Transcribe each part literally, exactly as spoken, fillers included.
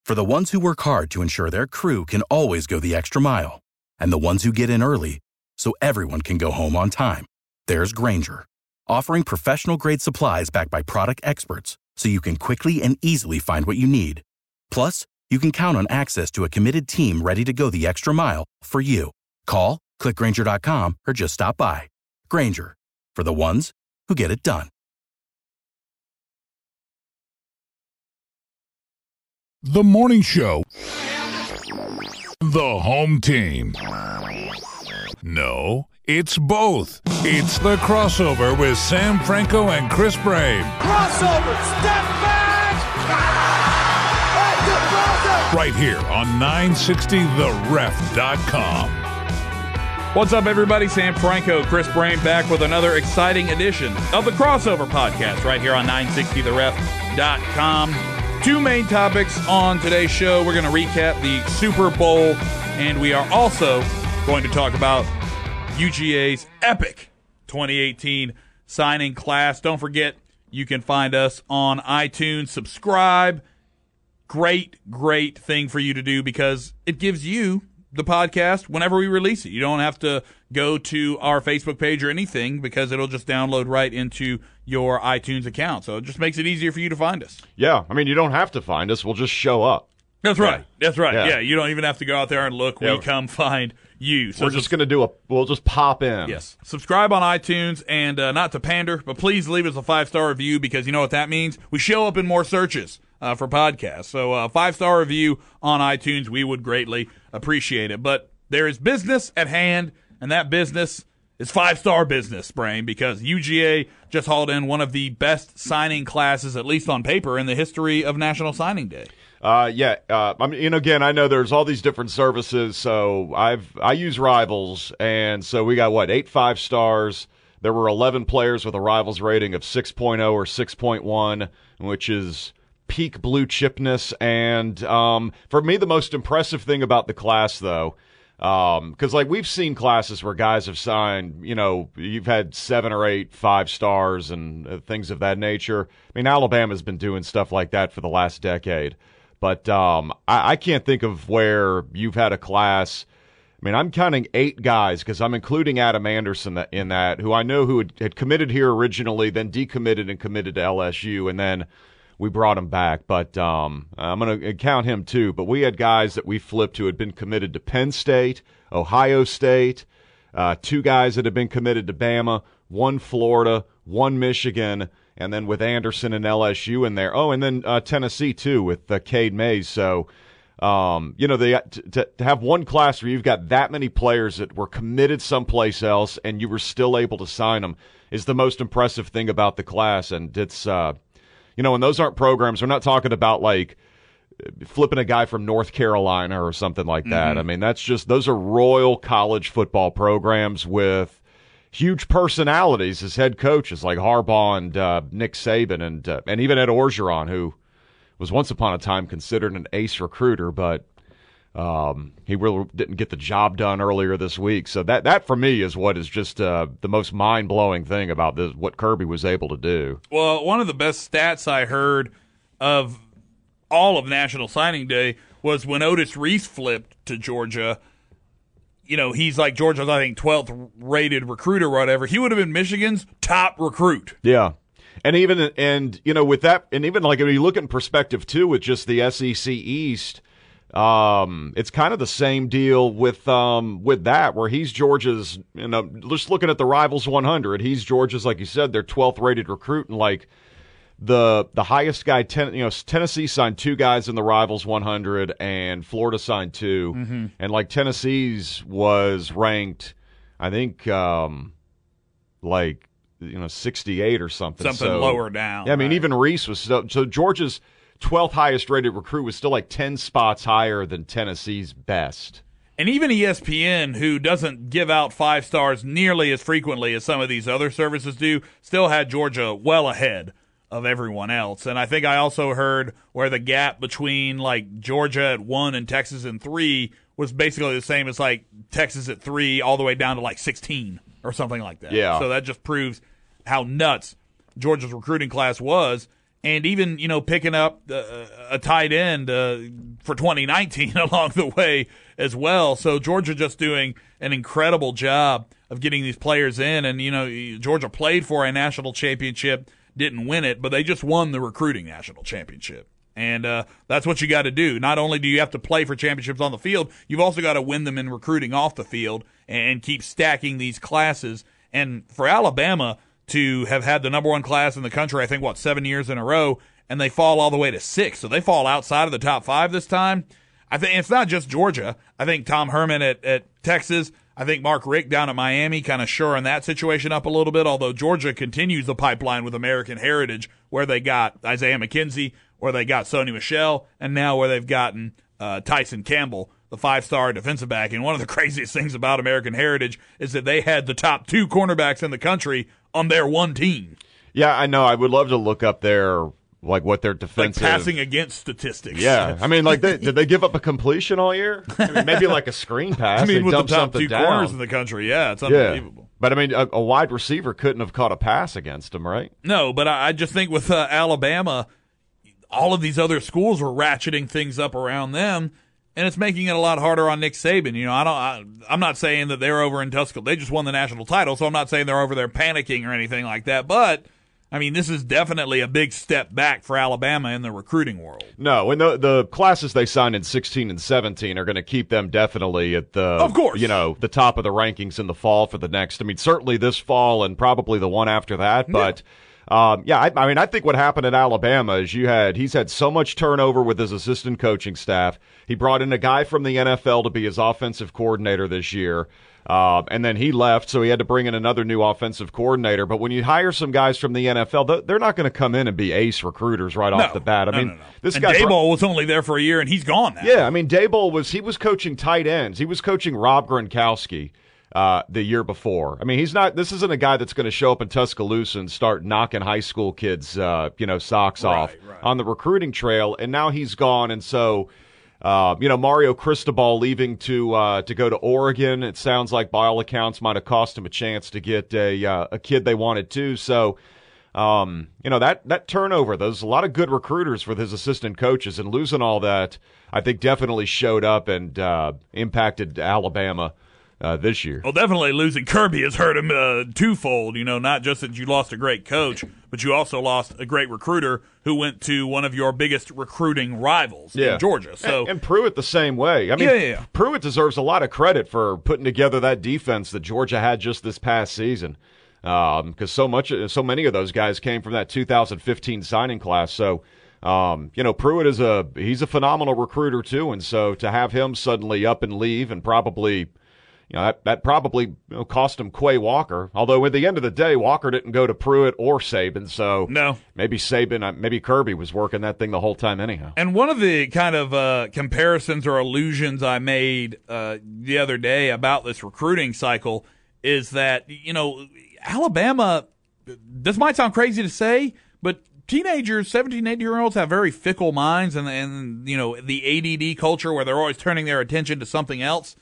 For the ones who work hard to ensure their crew can always go the extra mile, and the ones who get in early so everyone can go home on time, there's Grainger, offering professional-grade supplies backed by product experts so you can quickly and easily find what you need. Plus, you can count on access to a committed team ready to go the extra mile for you. Call, click Grainger dot com, or just stop by. Grainger, for the ones who get it done. The Morning Show. The home team. No, it's both. It's The Crossover with Sam Franco and Chris Brame. Crossover, step back! Ah! Right here on nine sixty the ref dot com. What's up, everybody? Sam Franco, Chris Brame back with another exciting edition of the Crossover Podcast right here on nine sixty the ref dot com. Two main topics on today's show. We're going to recap the Super Bowl, and we are also going to talk about U G A's epic twenty eighteen signing class. Don't forget, you can find us on iTunes. Subscribe. Great, great thing for you to do because it gives you the podcast whenever we release it. You don't have to go to our Facebook page or anything because it'll just download right into your iTunes account. So it just makes it easier for you to find us. Yeah, I mean, you don't have to find us. We'll just show up. That's right. Yeah. That's right. Yeah. Yeah. You don't even have to go out there and look. Yeah. We come find you. So We're just going to do a, we'll just pop in. Yes. Subscribe on iTunes, and uh, not to pander, but please leave us a five-star review because you know what that means? We show up in more searches uh, for podcasts. So a uh, five-star review on iTunes, we would greatly appreciate it. But there is business at hand, and that business is five-star business, Brame, because U G A just hauled in one of the best signing classes, at least on paper, in the history of National Signing Day. Uh, yeah. Uh, I mean, you know, again, I know there's all these different services, so I've I use Rivals, and so we got what eight five stars. There were eleven players with a Rivals rating of six point oh or six point one, which is peak blue chipness. And um, for me, the most impressive thing about the class, though. Um, cause like we've seen classes where guys have signed, you know, you've had seven or eight five stars and uh, things of that nature. I mean, Alabama's been doing stuff like that for the last decade, but, um, I, I can't think of where you've had a class. I mean, I'm counting eight guys cause I'm including Adam Anderson in that, who I know who had, had committed here originally, then decommitted and committed to L S U. And then we brought him back, but um, I'm going to count him too. But we had guys that we flipped who had been committed to Penn State, Ohio State, uh, two guys that had been committed to Bama, one Florida, one Michigan, and then with Anderson and L S U in there. Oh, and then uh, Tennessee too with uh, Cade Mays. So, um, you know, they, to, to have one class where you've got that many players that were committed someplace else and you were still able to sign them is the most impressive thing about the class. And it's uh, – you know, and those aren't programs. We're not talking about like flipping a guy from North Carolina or something like that. Mm-hmm. I mean, that's just, those are royal college football programs with huge personalities as head coaches like Harbaugh and uh, Nick Saban and uh, and even Ed Orgeron, who was once upon a time considered an ace recruiter, but um, he really didn't get the job done earlier this week. So that, that for me is what is just uh, the most mind-blowing thing about this, what Kirby was able to do. Well, one of the best stats I heard of all of National Signing Day was when Otis Reese flipped to Georgia. You know, he's like Georgia's, I think, twelfth rated recruit or whatever. He would have been Michigan's top recruit. Yeah. And even, and you know, with that, and even like when you look in perspective too, with just the S E C East, Um, it's kind of the same deal with um with that, where he's Georgia's, you know, just looking at the Rivals one hundred, he's Georgia's, like you said, their twelfth rated recruit, and like the the highest guy, ten, you know, Tennessee signed two guys in the Rivals one hundred, and Florida signed two, mm-hmm. and like Tennessee's was ranked, I think, um, like you know, sixty-eight or something, something so, lower down. Yeah, I mean, right. even Reese was so, so Georgia's twelfth highest rated recruit was still like ten spots higher than Tennessee's best. And even E S P N, who doesn't give out five stars nearly as frequently as some of these other services do, still had Georgia well ahead of everyone else. And I think I also heard where the gap between like Georgia at one and Texas at three was basically the same as like Texas at three all the way down to like sixteen or something like that. Yeah. So that just proves how nuts Georgia's recruiting class was. and even, you know, picking up uh, a tight end uh, for twenty nineteen along the way as well. So Georgia just doing an incredible job of getting these players in. And, you know, Georgia played for a national championship, didn't win it, but they just won the recruiting national championship. And uh, that's what you got to do. Not only do you have to play for championships on the field, you've also got to win them in recruiting off the field and keep stacking these classes. And for Alabama to have had the number one class in the country, I think, what, seven years in a row, and they fall all the way to six. So they fall outside of the top five this time. I think it's not just Georgia. I think Tom Herman at, at Texas, I think Mark Richt down at Miami kind of shoring that situation up a little bit, although Georgia continues the pipeline with American Heritage, where they got Isaiah McKenzie, where they got Sony Michel, and now where they've gotten uh, Tyson Campbell, the five-star defensive back. And one of the craziest things about American Heritage is that they had the top two cornerbacks in the country on their one team. Yeah, I know. I would love to look up their, like, what their defensive... Like passing against statistics. Yeah. I mean, like, they, did they give up a completion all year? I mean, maybe like a screen pass. I mean, they with the dump top two down. corners in the country, yeah, it's unbelievable. Yeah. But, I mean, a, a wide receiver couldn't have caught a pass against them, right? No, but I, I just think with uh, Alabama, all of these other schools were ratcheting things up around them, and it's making it a lot harder on Nick Saban. You know, I don't. I, I'm not saying that they're over in Tuscaloosa. They just won the national title, so I'm not saying they're over there panicking or anything like that. But I mean, this is definitely a big step back for Alabama in the recruiting world. No, and the the classes they signed in sixteen and seventeen are going to keep them definitely at the, of course, you know, the top of the rankings in the fall for the next. I mean, certainly this fall and probably the one after that, but. Yeah. Um, yeah, I, I mean, I think what happened at Alabama is you had he's had so much turnover with his assistant coaching staff. He brought in a guy from the N F L to be his offensive coordinator this year, uh, and then he left, so he had to bring in another new offensive coordinator. But when you hire some guys from the N F L, they're not going to come in and be ace recruiters right no, off the bat. I no, mean, no, no. this and guy Daboll was only there for a year, and he's gone now. Yeah, I mean, Daboll was he was coaching tight ends. He was coaching Rob Gronkowski. Uh, the year before. I mean, he's not. This isn't a guy that's going to show up in Tuscaloosa and start knocking high school kids, uh, you know, socks right, off right. on the recruiting trail. And now he's gone, and so, uh, you know, Mario Cristobal leaving to uh, to go to Oregon. It sounds like, by all accounts, might have cost him a chance to get a uh, a kid they wanted too. So, um, you know, that that turnover. There's a lot of good recruiters with his assistant coaches, and losing all that, I think, definitely showed up and uh, impacted Alabama. Uh, this year. Well, definitely losing Kirby has hurt him uh, twofold. You know, not just that you lost a great coach, but you also lost a great recruiter who went to one of your biggest recruiting rivals yeah. in Georgia. So and, and Pruitt the same way. I mean, yeah, yeah, yeah. Pruitt deserves a lot of credit for putting together that defense that Georgia had just this past season, because um, so much, so many of those guys came from that two thousand fifteen signing class. So. Um, you know, Pruitt is a he's a phenomenal recruiter too, and so to have him suddenly up and leave and probably. You know, that, that probably you know, cost him Quay Walker. Although at the end of the day, Walker didn't go to Pruitt or Saban, so no. maybe Saban, maybe Kirby was working that thing the whole time anyhow. And one of the kind of uh, comparisons or allusions I made uh, the other day about this recruiting cycle is that, you know, Alabama, this might sound crazy to say, but teenagers, seventeen, eighteen-year-olds have very fickle minds and, and, you know, the A D D culture where they're always turning their attention to something else.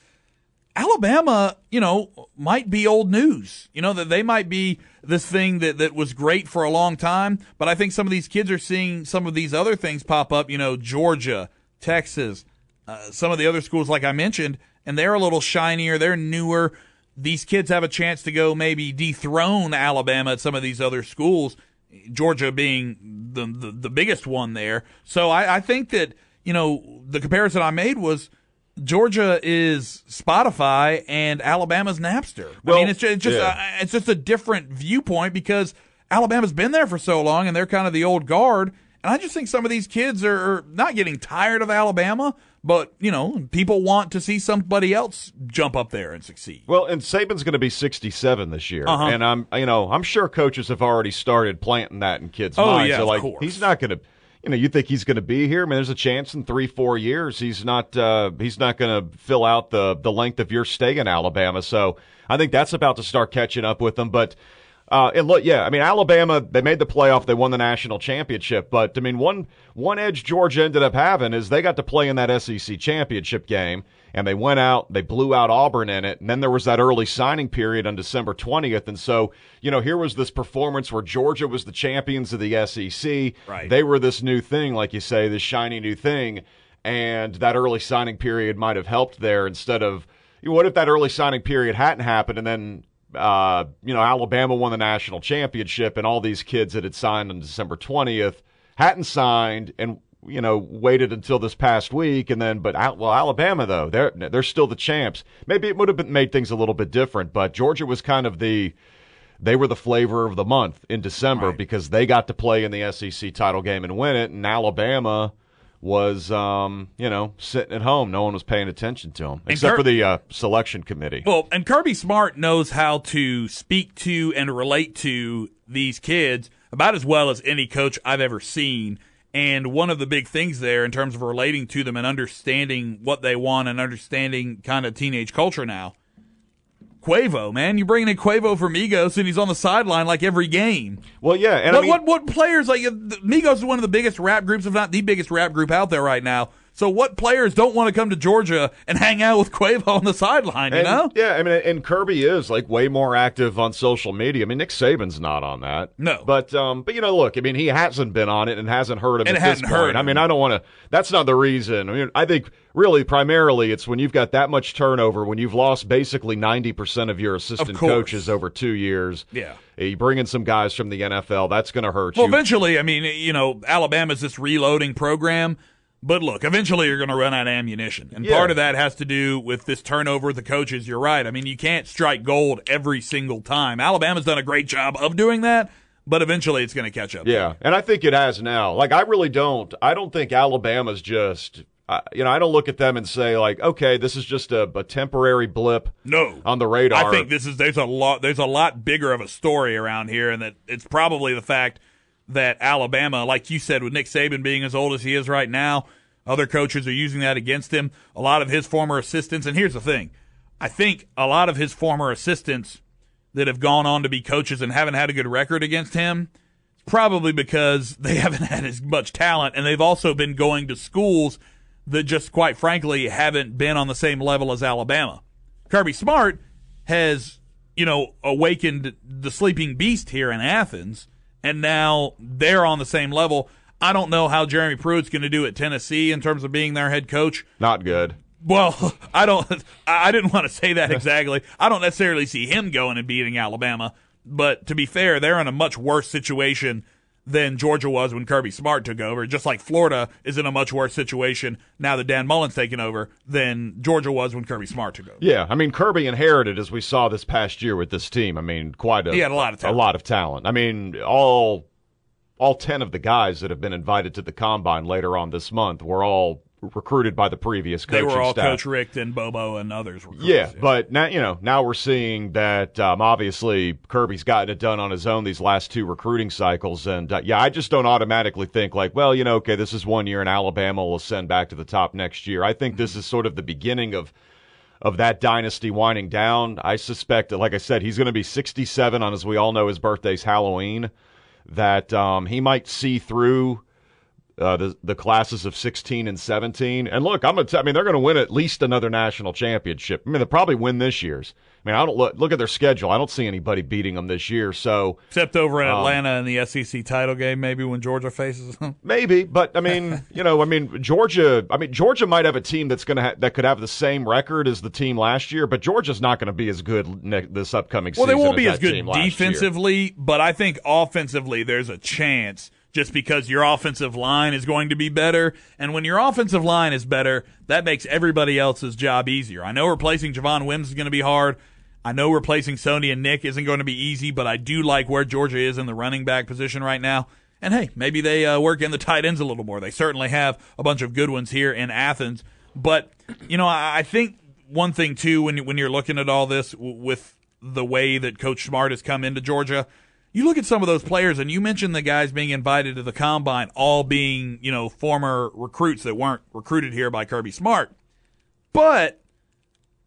Alabama, you know, might be old news. You know, that they might be this thing that, that was great for a long time, but I think some of these kids are seeing some of these other things pop up, you know, Georgia, Texas, uh, some of the other schools like I mentioned, and they're a little shinier, they're newer. These kids have a chance to go maybe dethrone Alabama at some of these other schools, Georgia being the the, the biggest one there. So I, I think that, you know, the comparison I made was Georgia is Spotify and Alabama's Napster. Well, I mean, it's just, it's just, yeah. a, it's just a different viewpoint because Alabama's been there for so long and they're kind of the old guard. And I just think some of these kids are not getting tired of Alabama, but, you know, people want to see somebody else jump up there and succeed. Well, and Saban's going to be sixty-seven this year. Uh-huh. And I'm, you know, I'm sure coaches have already started planting that in kids' oh, minds. Yeah, so, like, of course. He's not going to You know, you think he's going to be here? I mean, there's a chance in three, four years he's not. Uh, he's not going to fill out the the length of your stay in Alabama. So I think that's about to start catching up with him. But Uh, and look, yeah, I mean, Alabama, they made the playoff, they won the national championship, but I mean, one one edge Georgia ended up having is they got to play in that S E C championship game, and they went out, they blew out Auburn in it, and then there was that early signing period on December twentieth, and so, you know, here was this performance where Georgia was the champions of the S E C. Right. They were this new thing, like you say, this shiny new thing, and that early signing period might have helped there instead of, you know, what if that early signing period hadn't happened, and then Uh, you know, Alabama won the national championship, and all these kids that had signed on December twentieth hadn't signed, and you know, waited until this past week, and then, but well, Alabama though, they're they're still the champs. Maybe it would have been, made things a little bit different, but Georgia was kind of the, they were the flavor of the month in December right. because they got to play in the S E C title game and win it, and Alabama was, um, you know, sitting at home. No one was paying attention to him, except Kir- for the uh, selection committee. Well, and Kirby Smart knows how to speak to and relate to these kids about as well as any coach I've ever seen. And one of the big things there in terms of relating to them and understanding what they want and understanding kind of teenage culture now, Quavo, man, you're bringing in Quavo for Migos, and he's on the sideline like every game. Well, yeah, and what, I mean, what what players like Migos is one of the biggest rap groups, if not the biggest rap group out there right now. So what players don't want to come to Georgia and hang out with Quavo on the sideline, you and, know? Yeah, I mean, and Kirby is like way more active on social media. I mean, Nick Saban's not on that. No. But, um, but you know, look, I mean, he hasn't been on it and hasn't heard of it And at hadn't this heard point. I him. mean, I don't want to, that's not the reason. I mean, I think really primarily it's when you've got that much turnover, when you've lost basically ninety percent of your assistant Of course. coaches over two years. Yeah. You bring in some guys from the N F L, that's going to hurt Well, you. eventually, I mean, you know, Alabama's this reloading program. But look, eventually you're going to run out of ammunition. And Yeah. part of that has to do with this turnover with the coaches. You're right. I mean, you can't strike gold every single time. Alabama's done a great job of doing that, but eventually it's going to catch up. Yeah, and I think it has now. Like, I really don't. I don't think Alabama's just, uh, you know, I don't look at them and say, like, okay, this is just a, a temporary blip No. on the radar. I think this is there's a lot there's a lot bigger of a story around here, and that it's probably the fact that Alabama, like you said, with Nick Saban being as old as he is right now, other coaches are using that against him. A lot of his former assistants, and here's the thing, I think a lot of his former assistants that have gone on to be coaches and haven't had a good record against him, probably because they haven't had as much talent, and they've also been going to schools that just, quite frankly, haven't been on the same level as Alabama. Kirby Smart has, you know, awakened the sleeping beast here in Athens, and now they're on the same level. I don't know how Jeremy Pruitt's going to do at Tennessee in terms of being their head coach. Not good. Well, I don't. I didn't want to say that exactly. I don't necessarily see him going and beating Alabama, but to be fair, they're in a much worse situation than Georgia was when Kirby Smart took over. Just like Florida is in a much worse situation now that Dan Mullen's taken over than Georgia was when Kirby Smart took over. Yeah, I mean, Kirby inherited, as we saw this past year with this team. I mean, quite a, He had a lot of talent. a lot of talent. I mean, all all ten of the guys that have been invited to the combine later on this month were all recruited by the previous They coaching were all staff. Coach Richt and Bobo and others. Recruits, Yeah, but now you know. Now we're seeing that um, obviously Kirby's gotten it done on his own these last two recruiting cycles, and uh, yeah, I just don't automatically think like, well, you know, okay, this is one year, and Alabama will ascend back to the top next year. I think this is sort of the beginning of of that dynasty winding down. I suspect that, like I said, he's going to be sixty-seven on, as we all know, his birthday's Halloween. That um, he might see through Uh, the the classes of sixteen and seventeen, and look, I'm gonna. T- I mean, they're gonna win at least another national championship. I mean, they'll probably win this year's. I mean, I don't look look at their schedule. I don't see anybody beating them this year. So except over in um, Atlanta in the S E C title game, maybe when Georgia faces them. maybe, but I mean, you know, I mean, Georgia. I mean, Georgia might have a team that's gonna ha- that could have the same record as the team last year, but Georgia's not going to be as good ne- this upcoming Well, season. they won't be as as that good team last year. defensively, but I think offensively there's a chance. Just because your offensive line is going to be better. And when your offensive line is better, that makes everybody else's job easier. I know replacing Javon Wims is going to be hard. I know replacing Sony and Nick isn't going to be easy, but I do like where Georgia is in the running back position right now. And, hey, maybe they uh, work in the tight ends a little more. They certainly have a bunch of good ones here in Athens. But, you know, I, I think one thing, too, when, when you're looking at all this w- with the way that Coach Smart has come into Georgia, you look at some of those players, and you mentioned the guys being invited to the combine, all being, you know, former recruits that weren't recruited here by Kirby Smart. But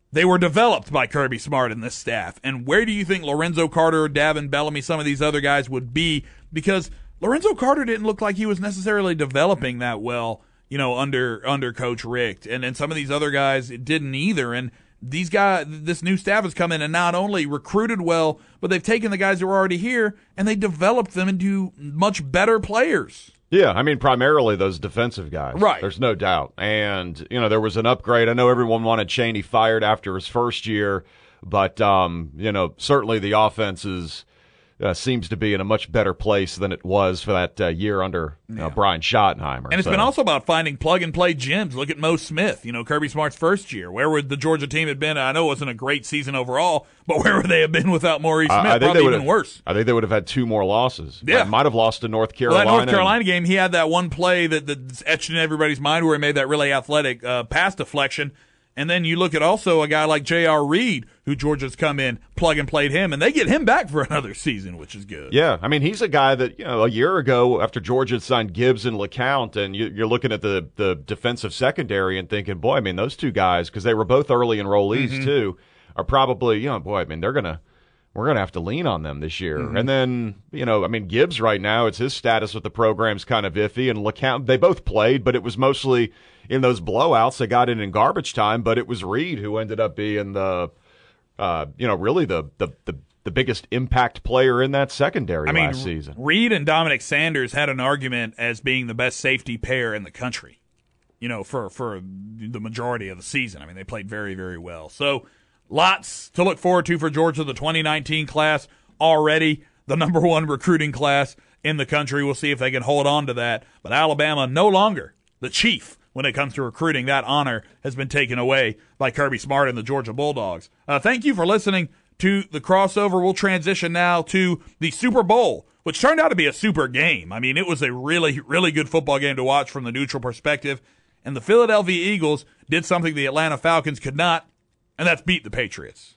they were developed by Kirby Smart and this staff. And where do you think Lorenzo Carter, Davin Bellamy, some of these other guys would be? Because Lorenzo Carter didn't look like he was necessarily developing that well, you know, under under Coach Richt. And and some of these other guys didn't either. And these guys, this new staff has come in and not only recruited well, but they've taken the guys that were already here and they developed them into much better players. Yeah, I mean, primarily those defensive guys. Right. There's no doubt. And, you know, there was an upgrade. I know everyone wanted Chaney fired after his first year, but, um, you know, certainly the offense is, uh, seems to be in a much better place than it was for that uh, year under yeah. uh, Brian Schottenheimer. And it's so. been also about finding plug-and-play gems. Look at Mo Smith, you know, Kirby Smart's first year. Where would the Georgia team have been? I know it wasn't a great season overall, but where would they have been without Maurice Smith? Uh, Probably even worse. I think they would have had two more losses. Yeah. Might have lost to North Carolina. Well, that North Carolina game, he had that one play that, that's etched in everybody's mind where he made that really athletic uh, pass deflection. And then you look at also a guy like J R. Reed, who Georgia's come in, plug and played him, and they get him back for another season, which is good. Yeah, I mean, he's a guy that, you know, a year ago after Georgia signed Gibbs and LeCount, and you, you're looking at the, the defensive secondary and thinking, boy, I mean, those two guys, because they were both early enrollees mm-hmm. too, are probably, you know, boy, I mean, they're going to, we're going to have to lean on them this year. Mm-hmm. And then, you know, I mean, Gibbs right now, it's his status with the program's kind of iffy, and LeCount, they both played, but it was mostly in those blowouts. They got in in garbage time, but it was Reed who ended up being the, uh, you know, really the, the, the, the biggest impact player in that secondary I mean, last season. Reed and Dominic Sanders had an argument as being the best safety pair in the country, you know, for, for the majority of the season. I mean, they played very, very well. So lots to look forward to for Georgia, the twenty nineteen class, already the number one recruiting class in the country. We'll see if they can hold on to that. But Alabama no longer the chief when it comes to recruiting. That honor has been taken away by Kirby Smart and the Georgia Bulldogs. Uh, thank you for listening to the crossover. We'll transition now to the Super Bowl, which turned out to be a super game. I mean, it was a really, really good football game to watch from the neutral perspective. And the Philadelphia Eagles did something the Atlanta Falcons could not, and that's beat the Patriots.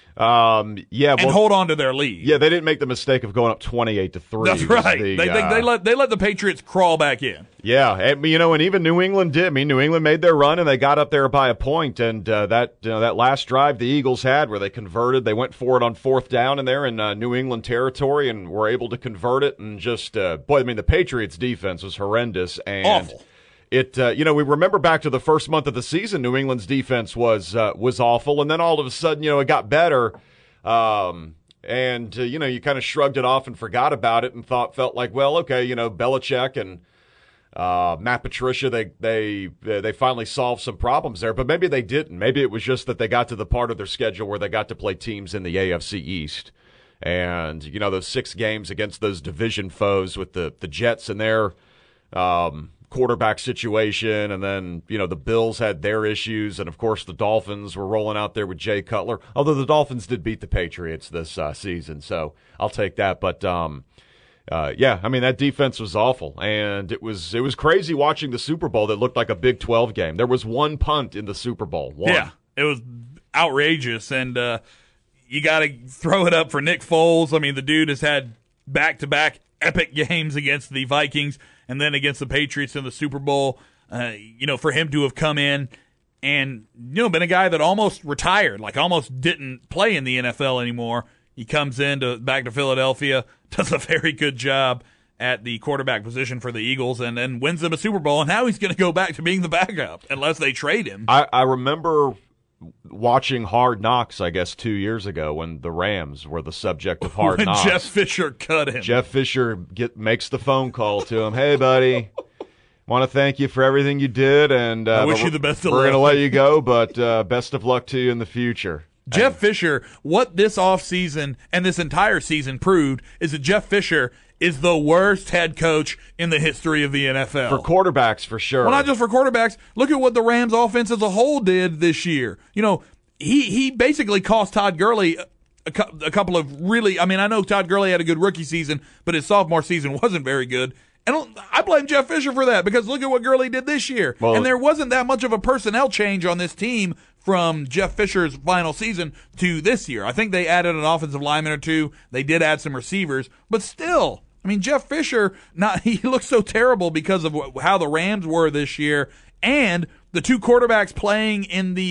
Um, yeah, and well, hold on to their lead. Yeah, they didn't make the mistake of going up twenty-eight to three. That's right. The, they, they, uh, they let they let the Patriots crawl back in. Yeah, and, you know, and even New England did. I mean, New England made their run and they got up there by a point. And uh, that you know, that last drive the Eagles had, where they converted, they went for it on fourth down, and they're in uh, New England territory, and were able to convert it. And just uh, boy, I mean, the Patriots' defense was horrendous and awful. It, uh, you know, we remember back to the first month of the season, New England's defense was uh, was awful, and then all of a sudden, you know, it got better. Um, and, uh, you know, you kind of shrugged it off and forgot about it and thought, felt like, well, okay, you know, Belichick and uh, Matt Patricia, they, they, they finally solved some problems there, but maybe they didn't. Maybe it was just that they got to the part of their schedule where they got to play teams in the A F C East. And, you know, those six games against those division foes with the, the Jets and their, um, quarterback situation, and then, you know, the Bills had their issues, and of course the Dolphins were rolling out there with Jay Cutler, although the Dolphins did beat the Patriots this uh, season, so I'll take that. But um, uh, yeah, I mean, that defense was awful, and it was it was crazy watching the Super Bowl that looked like a Big twelve game. There was one punt in the Super Bowl. One. Yeah, it was outrageous, and uh, you got to throw it up for Nick Foles. I mean, the dude has had back-to-back epic games against the Vikings and then against the Patriots in the Super Bowl. Uh, you know, for him to have come in and, you know, been a guy that almost retired, like almost didn't play in the N F L anymore. He comes in to, back to Philadelphia, does a very good job at the quarterback position for the Eagles, and then wins them a Super Bowl. And now he's going to go back to being the backup unless they trade him. I, I remember watching Hard Knocks, I guess, two years ago when the Rams were the subject of Hard when Knocks. Jeff Fisher cut him. Jeff Fisher get, makes the phone call to him. Hey, buddy, want to thank you for everything you did, and uh, I wish you the best of we're luck. We're going to let you go, but uh, best of luck to you in the future. Jeff and, Fisher, what this offseason and this entire season proved is that Jeff Fisher is the worst head coach in the history of the N F L. For quarterbacks, for sure. Well, not just for quarterbacks. Look at what the Rams offense as a whole did this year. You know, he he basically cost Todd Gurley a, a couple of really, I mean, I know Todd Gurley had a good rookie season, but his sophomore season wasn't very good. And I blame Jeff Fisher for that, because look at what Gurley did this year. Well, and there wasn't that much of a personnel change on this team from Jeff Fisher's final season to this year. I think they added an offensive lineman or two. They did add some receivers, but still, I mean, Jeff Fisher, not he looks so terrible because of how the Rams were this year, and the two quarterbacks playing in the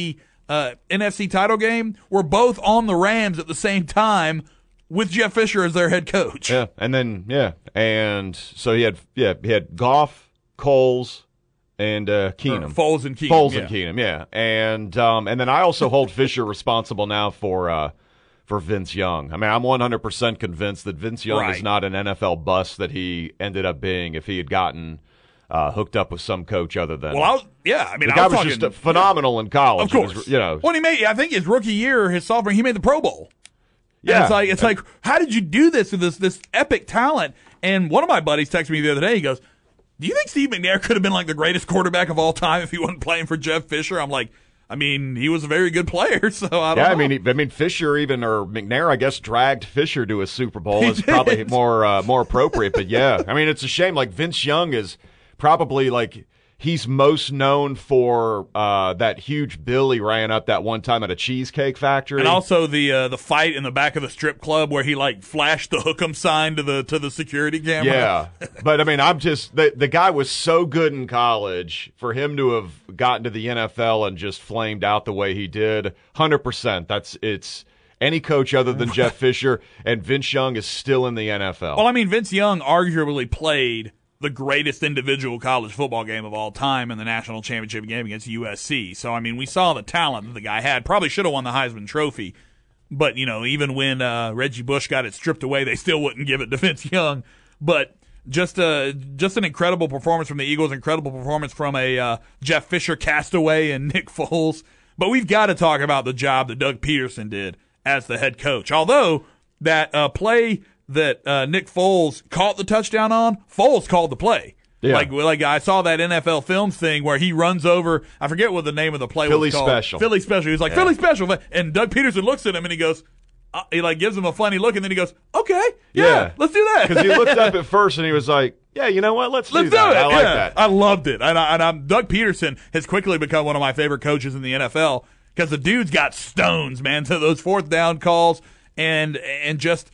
uh, N F C title game were both on the Rams at the same time with Jeff Fisher as their head coach. Yeah, and then, yeah, and so he had, yeah, he had Goff, Coles, and uh, Keenum. Or Foles and Keenum. Foles yeah. and Keenum, yeah. And um, and then I also hold Fisher responsible now for uh, for Vince Young. I mean, I'm one hundred percent convinced that Vince Young right. is not an N F L bust that he ended up being if he had gotten uh, hooked up with some coach other than. Well, I was, yeah, I mean, the I guy was, was talking, just phenomenal in college. Of course, was, you know. When he made, I think his rookie year, his sophomore, he made the Pro Bowl. Yeah, and it's like it's like, how did you do this with this this epic talent? And one of my buddies texted me the other day. He goes, "Do you think Steve McNair could have been like the greatest quarterback of all time if he wasn't playing for Jeff Fisher?" I'm like, I mean, he was a very good player, so I don't yeah, know. I mean, he, I mean, Fisher even or McNair, I guess, dragged Fisher to a Super Bowl. He Is did. probably more uh, more appropriate. But yeah, I mean, it's a shame. Like Vince Young is probably like he's most known for uh, that huge bill he ran up that one time at a Cheesecake Factory, And also the uh, the fight in the back of the strip club where he like flashed the hook 'em sign to the to the security camera. Yeah, but I mean, I'm just the the guy was so good in college. For him to have gotten to the N F L and just flamed out the way he did, one hundred percent. That's it's any coach other than Jeff Fisher, and Vince Young is still in the N F L. Well, I mean, Vince Young arguably played the greatest individual college football game of all time in the national championship game against U S C. So, I mean, we saw the talent that the guy had. Probably should have won the Heisman Trophy. But, you know, even when uh, Reggie Bush got it stripped away, they still wouldn't give it to Vince Young. But just uh, just an incredible performance from the Eagles, incredible performance from a uh, Jeff Fisher castaway and Nick Foles. But we've got to talk about the job that Doug Peterson did as the head coach. Although that uh, play that uh, Nick Foles caught the touchdown on, Foles called the play. Yeah. Like, like I saw that N F L Films thing where he runs over, I forget what the name of the play Philly was called. Special. Philly Special. He was like, Yeah. Philly Special. And Doug Peterson looks at him and he goes, uh, he like gives him a funny look and then he goes, okay, yeah, Yeah. let's do that. Because he looked up at first and he was like, yeah, you know what? Let's, Let's do that. do it. I like yeah. that. I loved it. And, I, and I'm, Doug Peterson has quickly become one of my favorite coaches in the N F L because the dude's got stones, man, to those fourth down calls and and just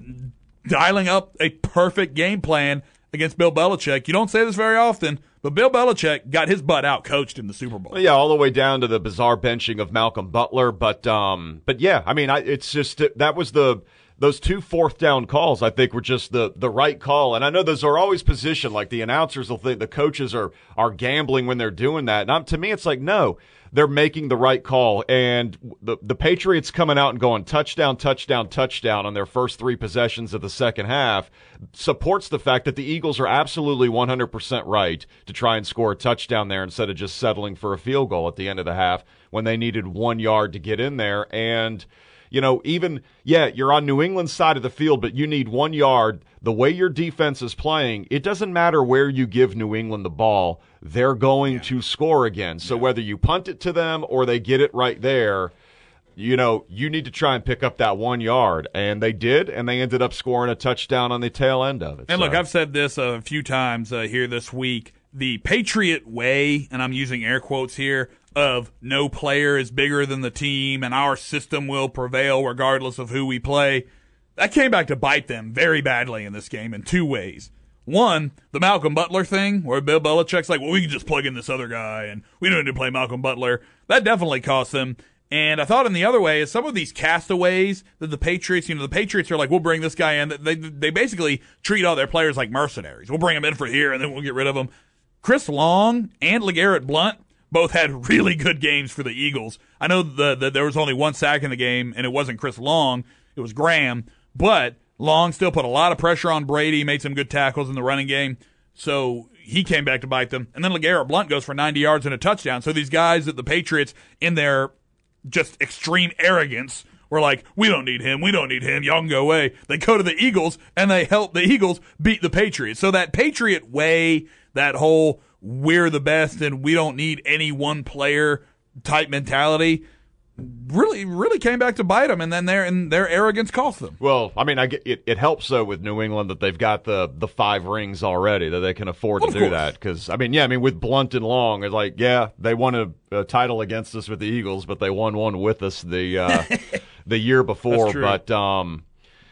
dialing up a perfect game plan against Bill Belichick. You don't say this very often, but Bill Belichick got his butt out coached in the Super Bowl. Well, yeah, all the way down to the bizarre benching of Malcolm Butler, but um, but yeah, I mean, I, it's just that was the those two fourth down calls. I think were just the the right call, and I know those are always positioned. Like the announcers will think the coaches are are gambling when they're doing that, and I'm, to me, it's like no. They're making the right call, and the the Patriots coming out and going touchdown, touchdown, touchdown on their first three possessions of the second half supports the fact that the Eagles are absolutely one hundred percent right to try and score a touchdown there instead of just settling for a field goal at the end of the half when they needed one yard to get in there. And, you know, even, yeah, you're on New England's side of the field, but you need one yard. The way your defense is playing, it doesn't matter where you give New England the ball. They're going yeah. to score again. So yeah. whether you punt it to them or they get it right there, you know, you need to try and pick up that one yard. And they did, and they ended up scoring a touchdown on the tail end of it. And so. look, I've said this a few times uh, here this week. The Patriot way, and I'm using air quotes here, of no player is bigger than the team and our system will prevail regardless of who we play, that came back to bite them very badly in this game in two ways. One, the Malcolm Butler thing, where Bill Belichick's like, well, we can just plug in this other guy, and we don't need to play Malcolm Butler. That definitely cost them. And I thought in the other way is some of these castaways that the Patriots, you know, the Patriots are like, we'll bring this guy in. They they basically treat all their players like mercenaries. We'll bring them in for here, and then we'll get rid of them. Chris Long and LeGarrette Blount both had really good games for the Eagles. I know the, the, there was only one sack in the game, and it wasn't Chris Long. It was Graham. But Long still put a lot of pressure on Brady, made some good tackles in the running game. So he came back to bite them. And then LeGarrette Blount goes for ninety yards and a touchdown. So these guys at the Patriots, in their just extreme arrogance, were like, we don't need him, we don't need him, y'all can go away. They go to the Eagles, and they help the Eagles beat the Patriots. So that Patriot way, that whole we're the best and we don't need any one player type mentality, really, really came back to bite them, and then their and their arrogance cost them. Well, I mean, I get, it, it helps, though, with New England that they've got the, the five rings already, that they can afford well, to do course. that. Because, I mean, yeah, I mean, with Blunt and Long, it's like, yeah, they won a, a title against us with the Eagles, but they won one with us the uh, the year before. That's true. But, um,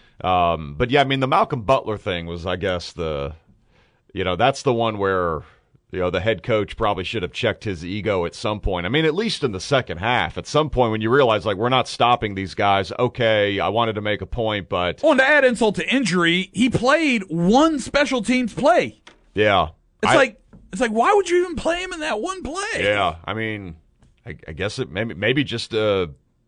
um, but, yeah, I mean, the Malcolm Butler thing was, I guess, the, you know, that's the one where you know, the head coach probably should have checked his ego at some point. I mean, at least in the second half. At some point when you realize, like, we're not stopping these guys. Okay, I wanted to make a point, but... Well, and to add insult to injury, he played one special teams play. Yeah. It's I, like, it's like, why would you even play him in that one play? Yeah, I mean, I, I guess it maybe maybe just uh,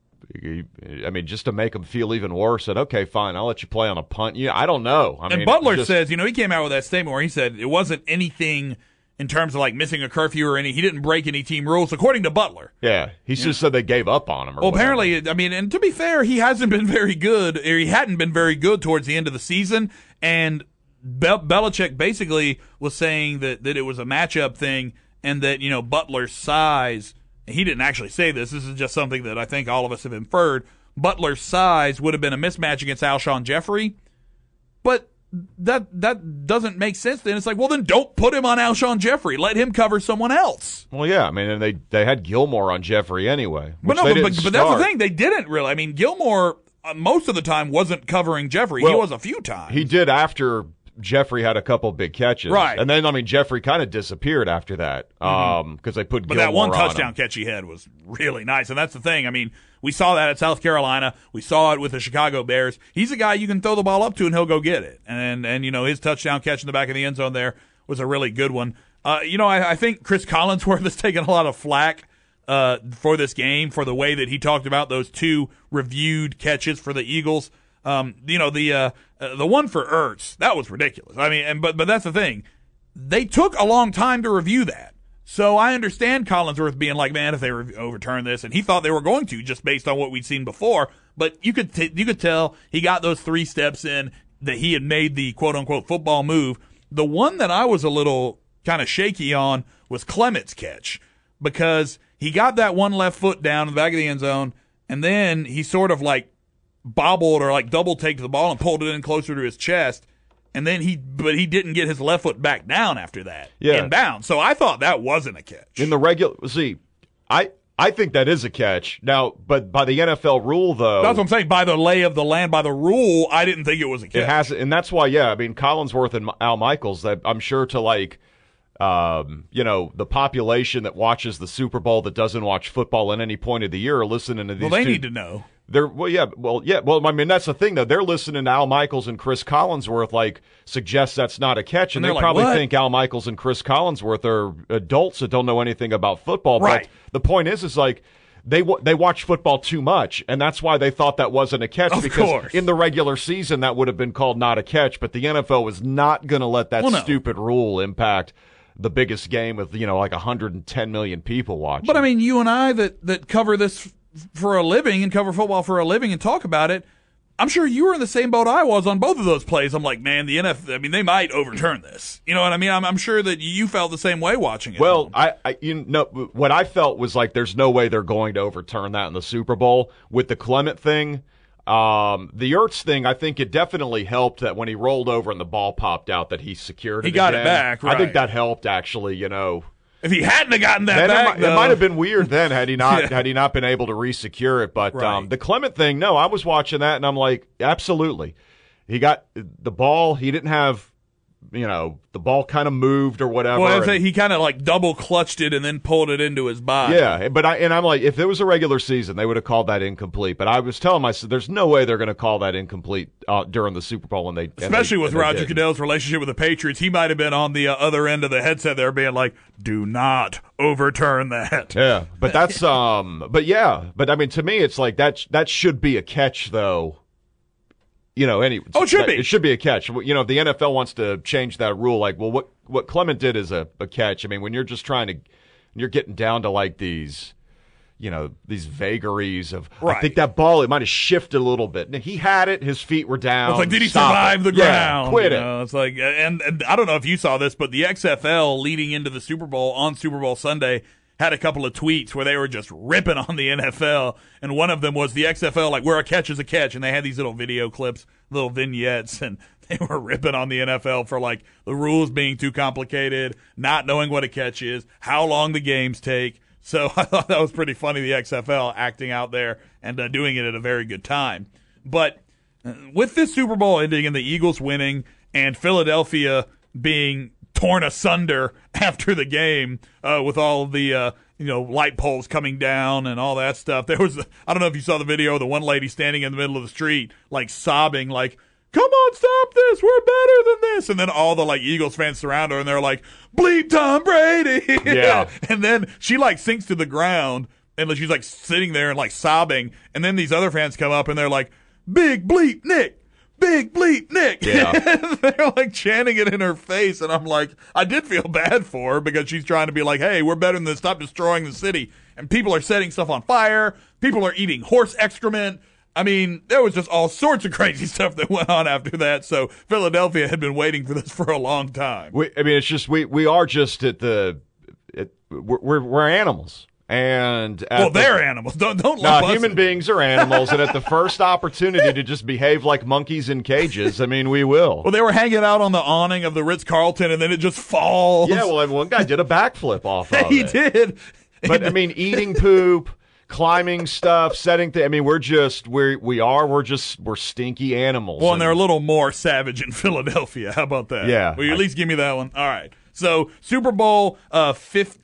I mean, just to make him feel even worse. That okay, fine, I'll let you play on a punt. Yeah, I don't know. I and mean, Butler just, says, you know, he came out with that statement where he said it wasn't anything in terms of like missing a curfew or any. He didn't break any team rules, according to Butler. Yeah, he just said they gave up on him. Or well, whatever. apparently, I mean, and to be fair, he hasn't been very good, or he hadn't been very good towards the end of the season, and Be- Belichick basically was saying that, that it was a matchup thing and that, you know, Butler's size, he didn't actually say this, this is just something that I think all of us have inferred, Butler's size would have been a mismatch against Alshon Jeffrey, but that that doesn't make sense then. It's like, well, then don't put him on Alshon Jeffrey. Let him cover someone else. Well, yeah, I mean, and they, they had Gilmore on Jeffrey anyway. But no, they but, didn't but that's the start. thing. They didn't really. I mean, Gilmore, uh, most of the time, wasn't covering Jeffrey. Well, he was a few times. He did after Jeffrey had a couple big catches. Right. And then, I mean, Jeffrey kind of disappeared after that because um, they put But Gilmore that one on touchdown him. catch he had was really nice. And that's the thing. I mean, we saw that at South Carolina. We saw it with the Chicago Bears. He's a guy you can throw the ball up to and he'll go get it. And, and you know, his touchdown catch in the back of the end zone there was a really good one. Uh, you know, I, I think Chris Collinsworth has taken a lot of flack uh, for this game for the way that he talked about those two reviewed catches for the Eagles. Um, you know, the uh, uh, the one for Ertz, that was ridiculous. I mean, and but but that's the thing. They took a long time to review that. So I understand Collinsworth being like, man, if they re- overturn this, and he thought they were going to just based on what we'd seen before. But you could t- you could tell he got those three steps in, that he had made the quote unquote football move. The one that I was a little kind of shaky on was Clement's catch, because he got that one left foot down in the back of the end zone, and then he sort of like bobbled or like double taked the ball and pulled it in closer to his chest. And then he, but he didn't get his left foot back down after that. Yeah. Inbound. So I thought that wasn't a catch. In the regular, see, I I think that is a catch. Now, but by the N F L rule, though. That's what I'm saying. By the lay of the land, by the rule, I didn't think it was a catch. It has, and that's why, yeah, I mean, Collinsworth and Al Michaels, that I'm sure to like, um, you know, the population that watches the Super Bowl that doesn't watch football at any point of the year are listening to these Well, they two. need to know. They're well, yeah, well, yeah, well. I mean, that's the thing, though. They're listening to Al Michaels and Chris Collinsworth, like, suggest that's not a catch, and, And they they're probably like, "What?" think Al Michaels and Chris Collinsworth are adults that don't know anything about football. Right. But the point is, is like they wa- they watch football too much, and that's why they thought that wasn't a catch. Of because course. in the regular season, that would have been called not a catch. But the N F L was not going to let that Well, no. stupid rule impact the biggest game with, you know, like one hundred ten million people watching. But I mean, you and I that, that cover this f- for a living and cover football for a living and talk about it, I'm sure you were in the same boat I was on both of those plays. I'm like, man, the N F L, I mean, they might overturn this. You know what I mean? I'm, I'm sure that you felt the same way watching it. Well, I, I you know what I felt was like there's no way they're going to overturn that in the Super Bowl with the Clement thing. Um, the Ertz thing, I think it definitely helped that when he rolled over and the ball popped out that he secured it. He got it again. back, I right. think that helped actually. You know, if he hadn't have gotten that then it, back, might, though, it might have been weird then had he not Yeah. had he not been able to re-secure it. But Right. um, the Clement thing, no, I was watching that and I'm like, absolutely, he got the ball. He didn't have. You know, the ball kind of moved or whatever. Well, I'd and- say he kind of like double clutched it and then pulled it into his body. Yeah, but I and I'm like, if it was a regular season, they would have called that incomplete. But I was telling myself, there's no way they're going to call that incomplete uh, during the Super Bowl when they, and Especially they, with and they Roger didn't. Goodell's relationship with the Patriots, he might have been on the uh, other end of the headset there, being like, "Do not overturn that." Yeah, but that's um, but yeah, but I mean, to me, it's like that. That should be a catch, though. You know, any Oh, it should that- be. It should be a catch. You know, if the N F L wants to change that rule, like, well, what what Clement did is a, a catch. I mean, when you're just trying to, you're getting down to like these, you know, these vagaries of. I Right. think that ball it might have shifted a little bit. Now, he had it. His feet were down. It's like, did he Stop survive it. the Yeah, ground? quit You it. know, it's like, and, and I don't know if you saw this, but the X F L leading into the Super Bowl on Super Bowl Sunday had a couple of tweets where they were just ripping on the N F L, and one of them was the X F L, like, where a catch is a catch, and they had these little video clips, little vignettes, and they were ripping on the N F L for, like, the rules being too complicated, not knowing what a catch is, how long the games take. So I thought that was pretty funny, the X F L acting out there and uh, doing it at a very good time. But uh, with this Super Bowl ending and the Eagles winning and Philadelphia being torn asunder after the game uh, with all the uh, you know light poles coming down and all that stuff. There was I don't know if you saw the video of the one lady standing in the middle of the street like sobbing like, "Come on, stop this! We're better than this!" And then all the like Eagles fans surround her and they're like, "Bleep Tom Brady!" Yeah. And then she like sinks to the ground and she's like sitting there and like sobbing. And then these other fans come up and they're like, "Big bleep Nick! Big bleep Nick!" Yeah. They're like chanting it in her face. And I'm like, I did feel bad for her because she's trying to be like, "Hey, we're better than this. Stop destroying the city." And people are setting stuff on fire. People are eating horse excrement. I mean, there was just all sorts of crazy stuff that went on after that. So Philadelphia had been waiting for this for a long time. We, I mean, it's just we we are just at the at, we're, we're we're animals, and at Well, the, they're animals. Don't don't No, lump us human in. beings are animals, and at the first opportunity to just behave like monkeys in cages, I mean, we will. Well, they were hanging out on the awning of the Ritz-Carlton, and then it just falls. Yeah, well, one guy did a backflip off of he it. did. But I mean, eating poop, climbing stuff, setting things. I mean, we're just we we are we're just we're stinky animals. Well, and they're a little more savage in Philadelphia. How about that? Yeah. Will you at I- least give me that one? All right. So Super Bowl uh,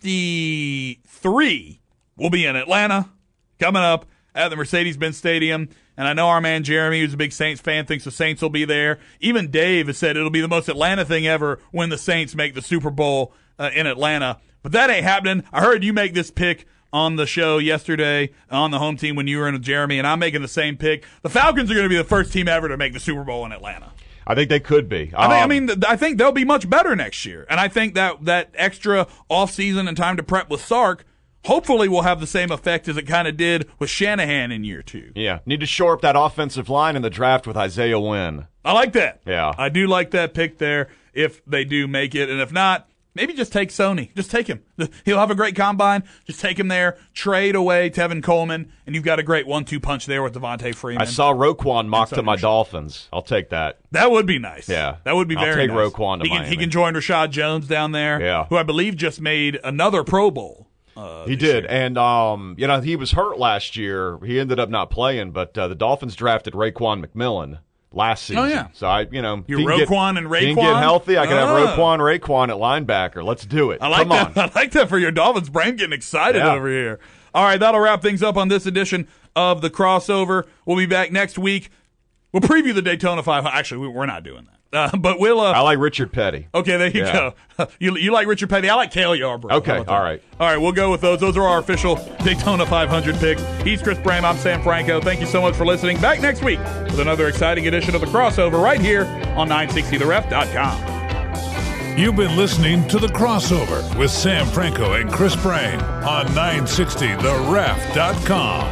fifty-three will be in Atlanta coming up at the Mercedes-Benz Stadium. And I know our man Jeremy, who's a big Saints fan, thinks the Saints will be there. Even Dave has said it'll be the most Atlanta thing ever when the Saints make the Super Bowl uh, in Atlanta. But that ain't happening. I heard you make this pick on the show yesterday on the home team when you were in with Jeremy, and I'm making the same pick. The Falcons are going to be the first team ever to make the Super Bowl in Atlanta. I think they could be. I, think, I Um, mean, th- I think they'll be much better next year. And I think that that extra offseason and time to prep with Sark hopefully will have the same effect as it kind of did with Shanahan in year two. yeah, need to shore up that offensive line in the draft with Isaiah Wynn. I like that. Yeah. I do like that pick there if they do make it. And if not, maybe just take Sony. Just take him. He'll have a great combine. Just take him there. Trade away Tevin Coleman, and you've got a great one two punch there with Devontae Freeman. I saw Roquan mocked so to my did- Dolphins. I'll take that. That would be nice. Yeah. That would be I'll very take nice. Roquan to he can, Miami. He can join Rashad Jones down there, Yeah. who I believe just made another Pro Bowl. Uh, He this did, year. and um, you know he was hurt last year. He ended up not playing, but uh, the Dolphins drafted Raekwon McMillan last season. Oh, yeah. So I, you know, You're if he can get- Roquan and if he can get Raekwon? healthy. I can have Ah. Roquan, Raekwon at linebacker. Let's do it. I like Come that. on. I like that for your Dolphins brain getting excited Yeah. over here. All right, that'll wrap things up on this edition of the Crossover. We'll be back next week. We'll preview the Daytona five hundred. Actually, we- we're not doing that. Uh, but we'll. Uh, I like Richard Petty. okay, there you Yeah. go. You, you like Richard Petty. I like Cale Yarbrough. Okay, How about that? all right. All right, we'll go with those. Those are our official Daytona five hundred picks. He's Chris Brame. I'm Sam Franco. Thank you so much for listening. Back next week with another exciting edition of the Crossover right here on nine sixty the ref dot com. You've been listening to The Crossover with Sam Franco and Chris Brame on nine sixty the ref dot com.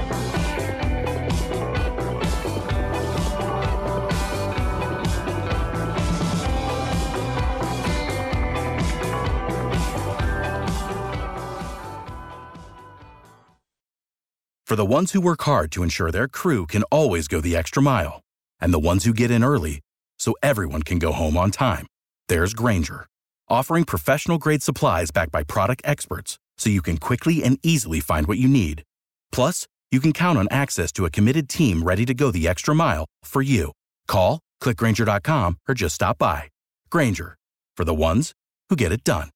For the ones who work hard to ensure their crew can always go the extra mile, and the ones who get in early so everyone can go home on time, there's Grainger, offering professional-grade supplies backed by product experts so you can quickly and easily find what you need. Plus, you can count on access to a committed team ready to go the extra mile for you. Call, click Grainger dot com, or just stop by. Grainger, for the ones who get it done.